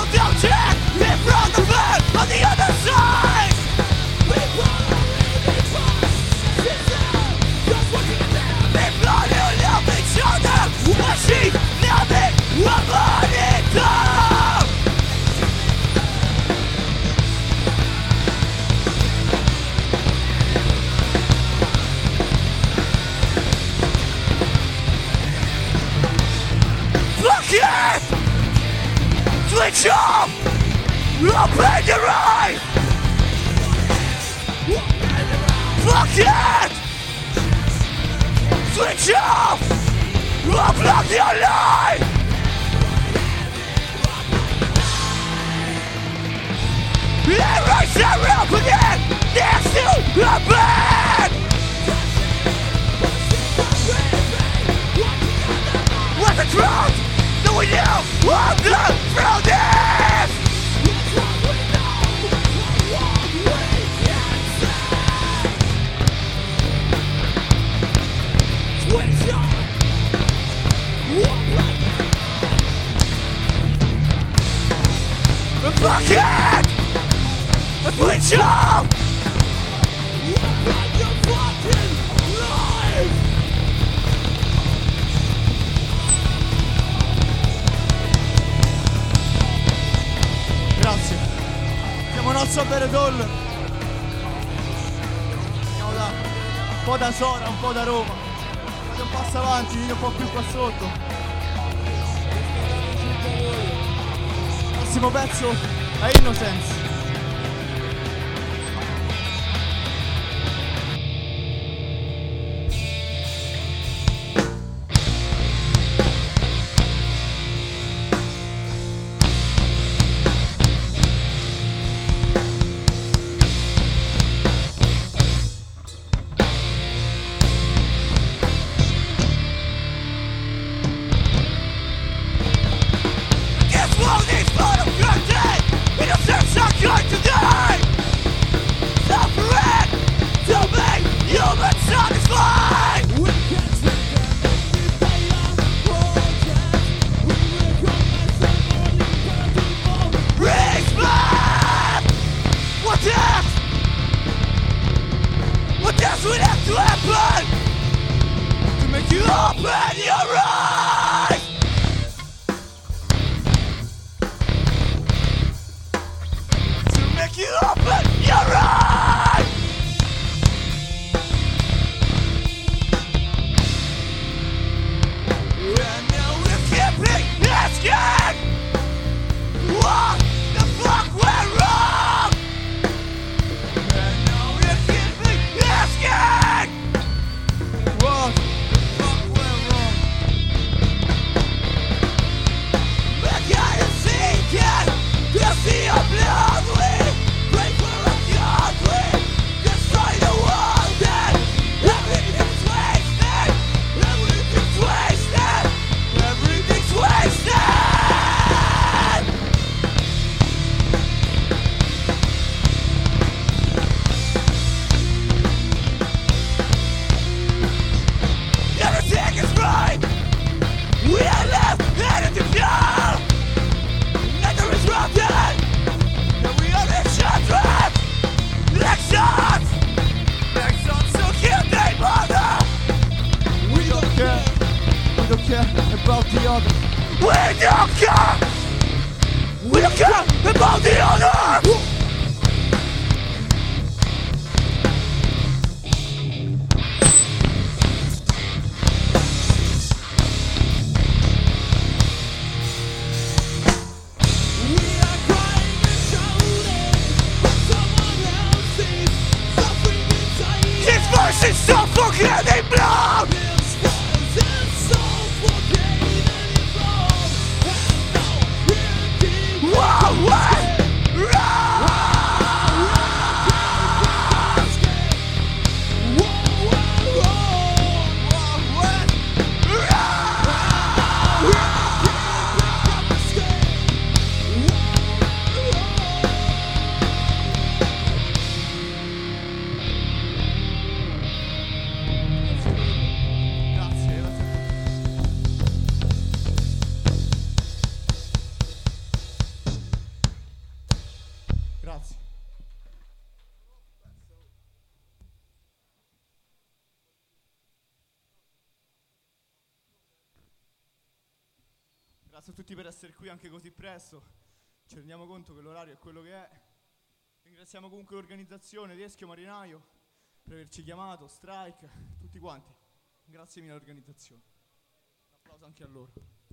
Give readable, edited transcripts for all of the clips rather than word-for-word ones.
down check in front of it on the other side. People who love each other, watching nothing about it all. Fuck it! Switch off! Open your eyes! Fuck it! Switch off! Unplug your life! Erase your opening next to a bed! What's the truth? Do we know what the truth is? Switch on! Fuck it! Switch off! Your fucking life! Grazie. Siamo Nozze Beretol. Andiamo da un po' da Sora, un po' da Roma. Fate un passo avanti, vieni un po' più qua sotto. Il prossimo pezzo è Innocence. About the other. We don't care! We don't care about the other! We are crying and shouting, but someone else sees suffering inside. This voice is suffocating blood! Whoa, what? Grazie. Grazie a tutti per essere qui anche così presto. Ci rendiamo conto che l'orario è quello che è. Ringraziamo comunque l'organizzazione, Teschio, Marinaio, per averci chiamato, Strike, tutti quanti. Grazie mille all'organizzazione. Un applauso anche a loro.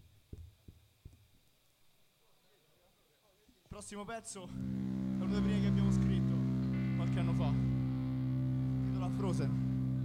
Il prossimo pezzo è uno dei primi che abbiamo scritto qualche anno fa. Si intitola Frozen.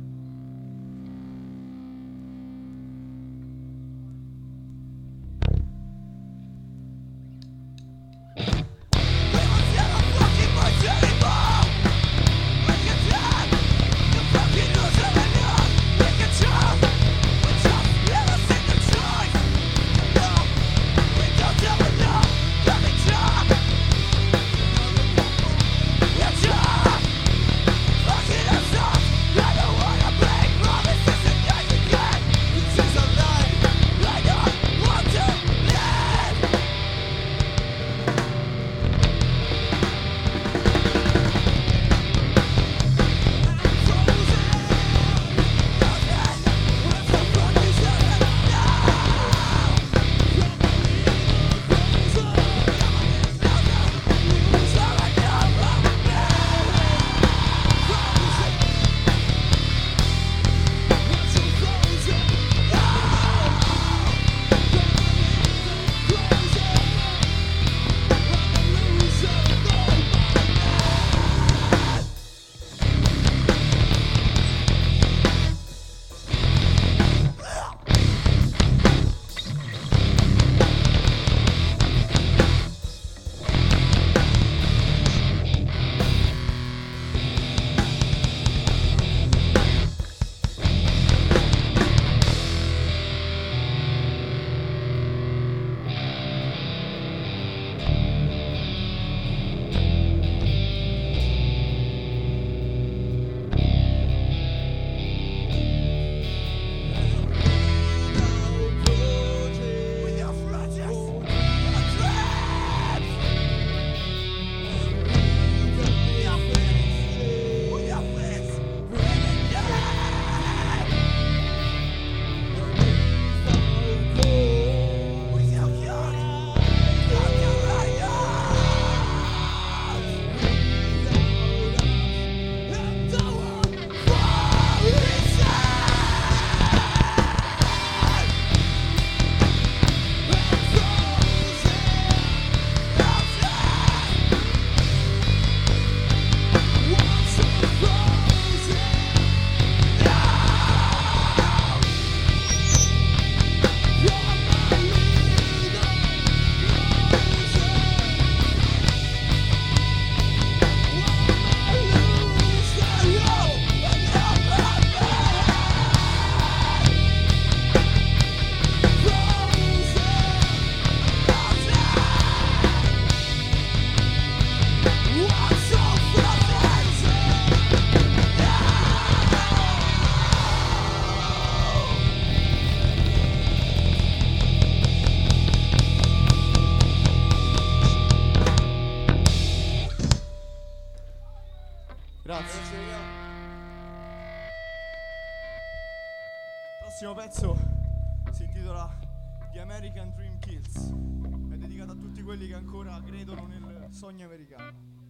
Il prossimo pezzo si intitola The American Dream Kills. È dedicato a tutti quelli che ancora credono nel sogno americano.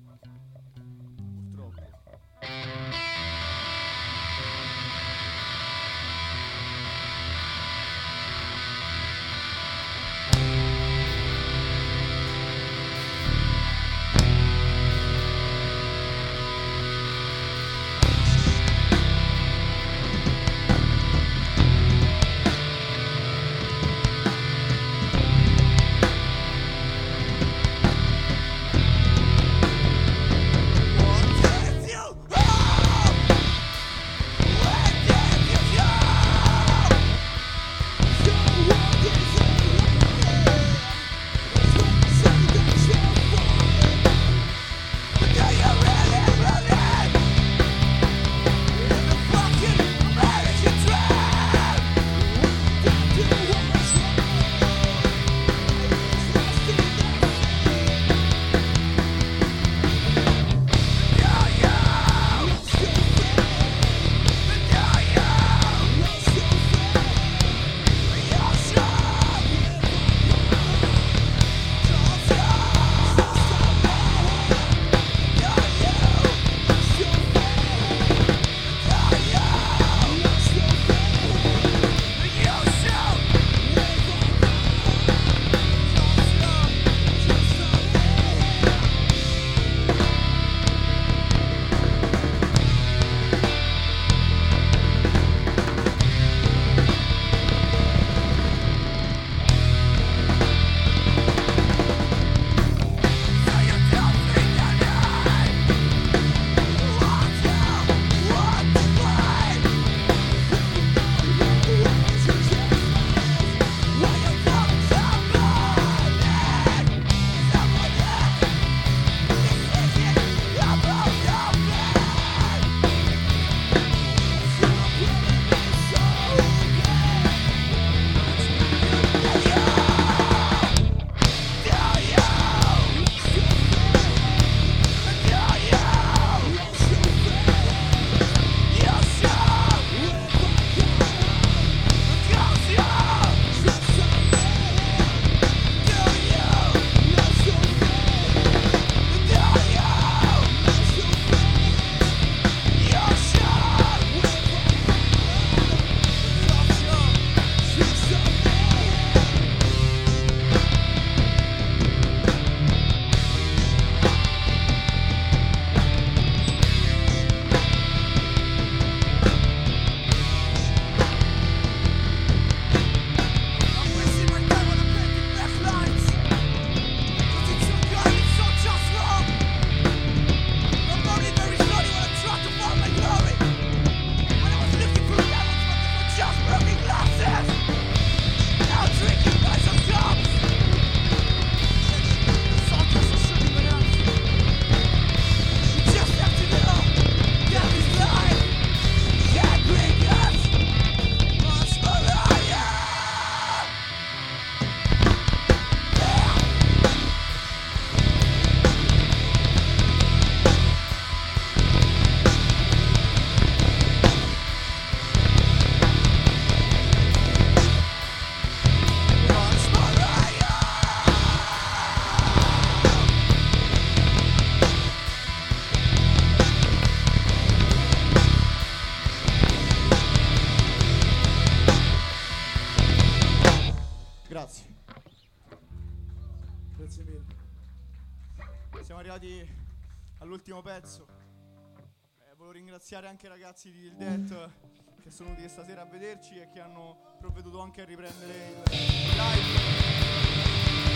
Purtroppo. You Grazie mille. Siamo arrivati all'ultimo pezzo. Volevo ringraziare anche i ragazzi di Il Death che sono venuti stasera a vederci e che hanno provveduto anche a riprendere il live.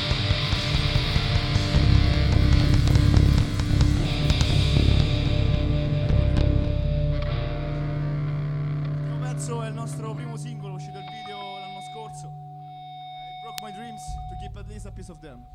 È il nostro primo singolo, uscito il video l'anno scorso. It broke my dreams to keep at least a piece of them.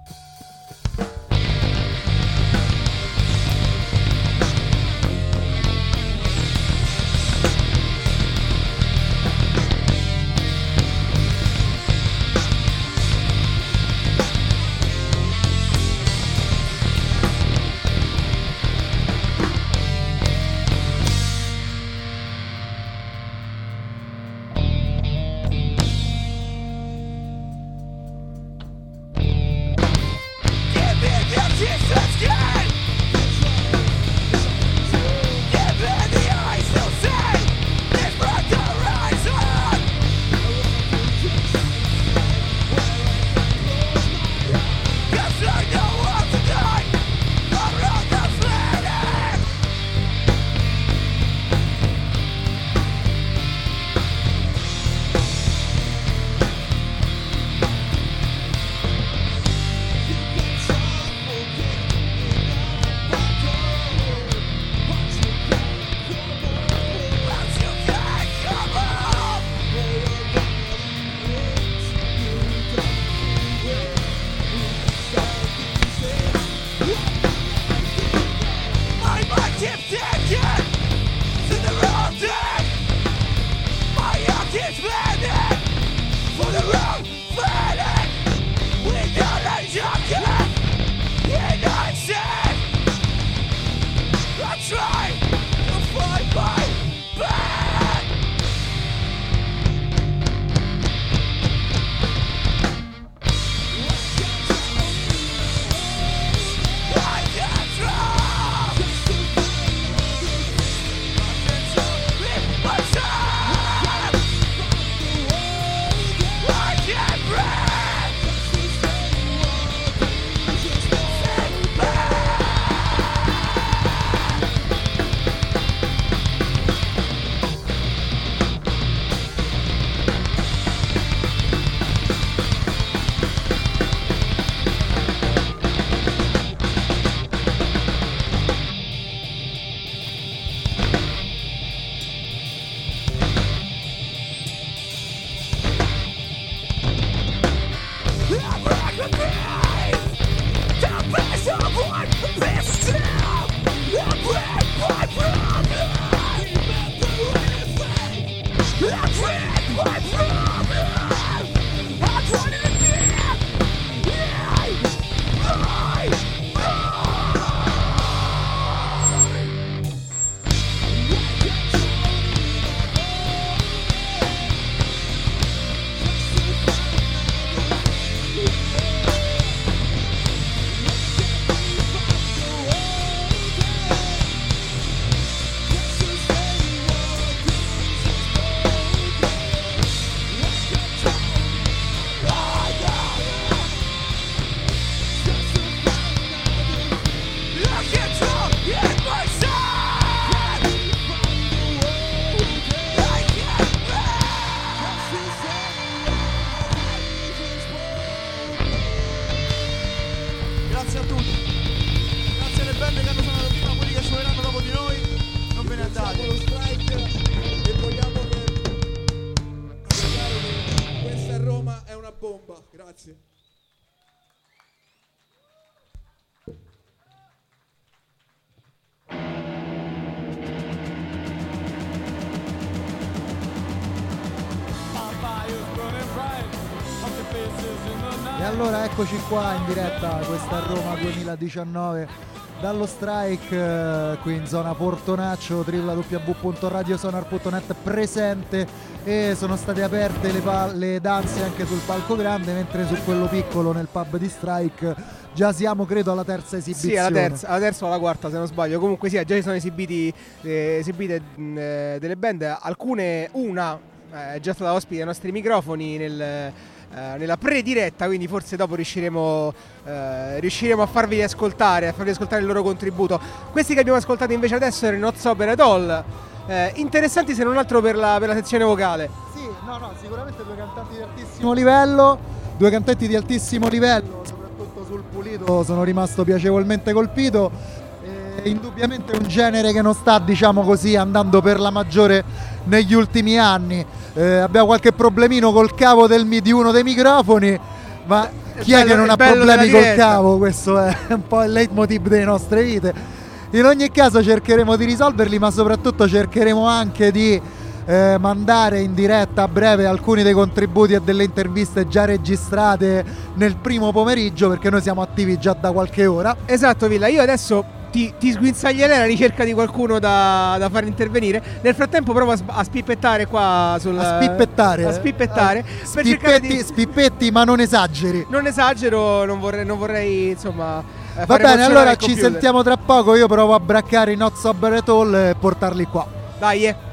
Grazie. E allora eccoci qua in diretta, questa è Roma 2019 dallo Strike, qui in zona Portonaccio, www.radiosonar.net presente, e sono state aperte le danze anche sul palco grande, mentre su quello piccolo nel pub di Strike già siamo credo alla terza esibizione. Sì, alla terza o alla quarta se non sbaglio. Comunque sì, già ci sono esibite delle band, una è già stata ospite ai nostri microfoni nella prediretta, quindi forse dopo riusciremo a farvi ascoltare il loro contributo. Questi che abbiamo ascoltato invece adesso erano Not Sober at All, interessanti se non altro per la sezione vocale. Sì, no, sicuramente due cantanti di altissimo livello, soprattutto sul pulito sono rimasto piacevolmente colpito. Indubbiamente un genere che non sta, diciamo così, andando per la maggiore negli ultimi anni. Abbiamo qualche problemino col cavo di uno dei microfoni, ma chi è che non ha problemi col cavo? Questo è un po' il leitmotiv delle nostre vite. In ogni caso cercheremo di risolverli, ma soprattutto cercheremo anche di mandare in diretta a breve alcuni dei contributi e delle interviste già registrate nel primo pomeriggio, perché noi siamo attivi già da qualche ora. Esatto, Villa, io adesso ti sguinzaglierei alla ricerca di qualcuno da far intervenire. Nel frattempo provo a spippettare qua spippettare. Spippetti, ma non esageri. Non esagero, non vorrei insomma va bene, allora ci sentiamo tra poco. Io provo a braccare i Not Sober at All e portarli qua. Dai,